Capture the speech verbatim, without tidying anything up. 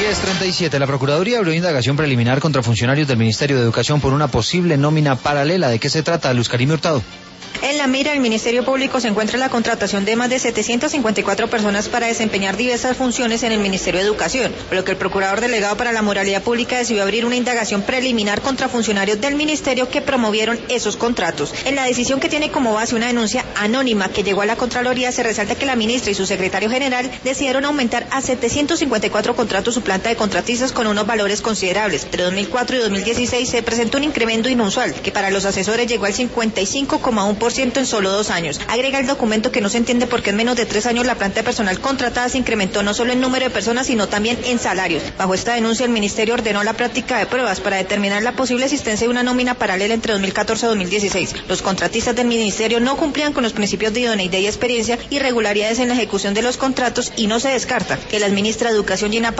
diez treinta y siete. La Procuraduría abrió indagación preliminar contra funcionarios del Ministerio de Educación por una posible nómina paralela. ¿De qué se trata, Luz Karime Hurtado? En la mira del Ministerio Público se encuentra la contratación de más de setecientas cincuenta y cuatro personas para desempeñar diversas funciones en el Ministerio de Educación, por lo que el Procurador Delegado para la Moralidad Pública decidió abrir una indagación preliminar contra funcionarios del Ministerio que promovieron esos contratos. En la decisión, que tiene como base una denuncia anónima que llegó a la Contraloría, se resalta que la ministra y su secretario general decidieron aumentar a setecientos cincuenta y cuatro contratos su planta de contratistas con unos valores considerables. Entre dos mil cuatro y dos mil dieciséis se presentó un incremento inusual, que para los asesores llegó al cincuenta y cinco coma uno por ciento en solo dos años. Agrega el documento que no se entiende por qué en menos de tres años la planta de personal contratada se incrementó no solo en número de personas, sino también en salarios. Bajo esta denuncia, el Ministerio ordenó la práctica de pruebas para determinar la posible existencia de una nómina paralela entre dos mil catorce y dos mil dieciséis. Los contratistas del Ministerio no cumplían con los principios de idoneidad y experiencia, irregularidades en la ejecución de los contratos, y no se descarta que la ministra de Educación, Gina